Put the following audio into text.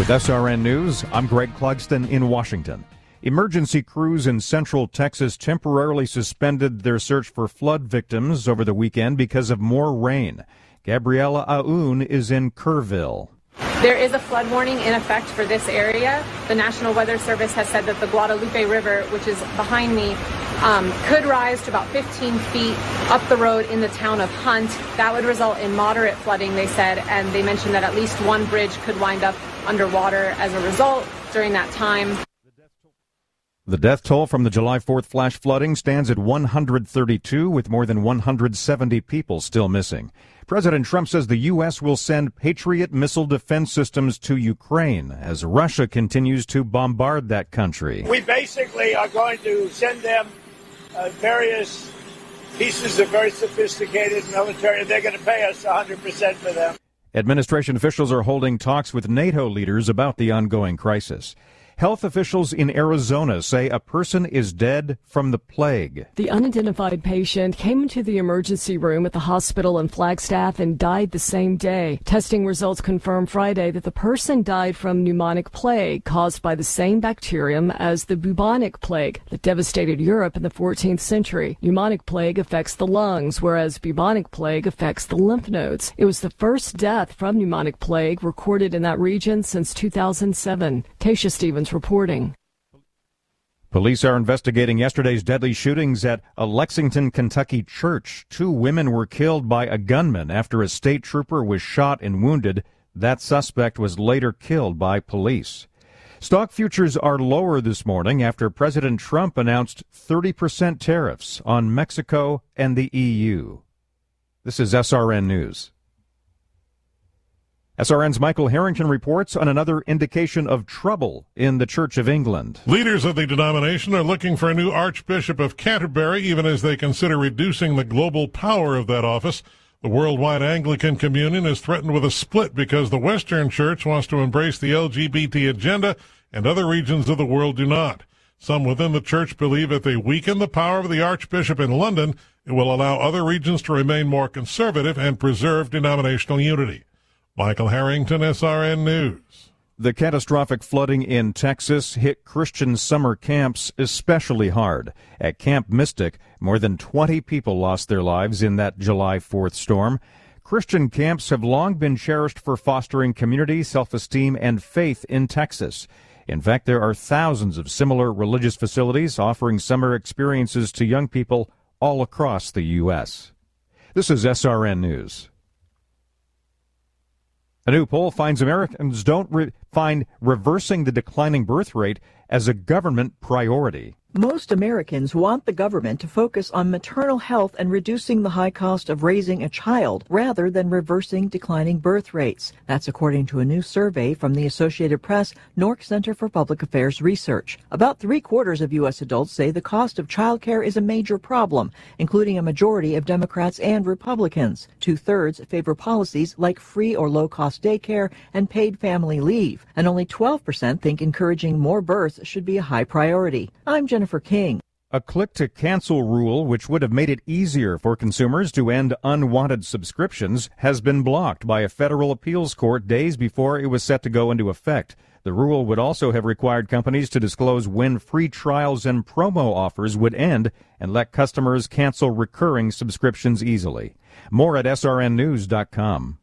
With SRN News, I'm Greg Clugston in Washington. Emergency crews in central Texas temporarily suspended their search for flood victims over the weekend because of more rain. Gabriela Aoun is in Kerrville. There is a flood warning in effect for this area. The National Weather Service has said that the Guadalupe River, which is behind me, could rise to about 15 feet up the road in the town of Hunt. That would result in moderate flooding, they said, and they mentioned that at least one bridge could wind up underwater as a result during that time. The death toll from the July 4th flash flooding stands at 132, with more than 170 people still missing. President Trump says the U.S. will send Patriot missile defense systems to Ukraine as Russia continues to bombard that country. We basically are going to send them various pieces of very sophisticated military, and they're going to pay us 100% for them. Administration officials are holding talks with NATO leaders about the ongoing crisis. Health officials in Arizona say a person is dead from the plague. The unidentified patient came into the emergency room at the hospital in Flagstaff and died the same day. Testing results confirmed Friday that the person died from pneumonic plague caused by the same bacterium as the bubonic plague that devastated Europe in the 14th century. Pneumonic plague affects the lungs, whereas bubonic plague affects the lymph nodes. It was the first death from pneumonic plague recorded in that region since 2007. Tasha Stevens reporting. Police are investigating yesterday's deadly shootings at a Lexington, Kentucky church. 2 women were killed by a gunman after a state trooper was shot and wounded. That suspect was later killed by police. Stock futures are lower this morning after President Trump announced 30% tariffs on Mexico and the EU. This is SRN News. SRN's Michael Harrington reports on another indication of trouble in the Church of England. Leaders of the denomination are looking for a new Archbishop of Canterbury, even as they consider reducing the global power of that office. The worldwide Anglican Communion is threatened with a split because the Western Church wants to embrace the LGBT agenda and other regions of the world do not. Some within the church believe if they weaken the power of the Archbishop in London, it will allow other regions to remain more conservative and preserve denominational unity. Michael Harrington, SRN News. The catastrophic flooding in Texas hit Christian summer camps especially hard. At Camp Mystic, more than 20 people lost their lives in that July 4th storm. Christian camps have long been cherished for fostering community, self-esteem, and faith in Texas. In fact, there are thousands of similar religious facilities offering summer experiences to young people all across the U.S. This is SRN News. A new poll finds Americans don't find reversing the declining birth rate as a government priority. Most Americans want the government to focus on maternal health and reducing the high cost of raising a child rather than reversing declining birth rates. That's according to a new survey from the Associated Press Nork Center for Public Affairs Research. About 3/4 of U.S. adults say the cost of child care is a major problem, including a majority of Democrats and Republicans. 2/3 favor policies like free or low-cost daycare and paid family leave, and only 12% think encouraging more births should be a high priority. I'm Jennifer King. A click-to-cancel rule, which would have made it easier for consumers to end unwanted subscriptions, has been blocked by a federal appeals court days before it was set to go into effect. The rule would also have required companies to disclose when free trials and promo offers would end and let customers cancel recurring subscriptions easily. More at srnnews.com.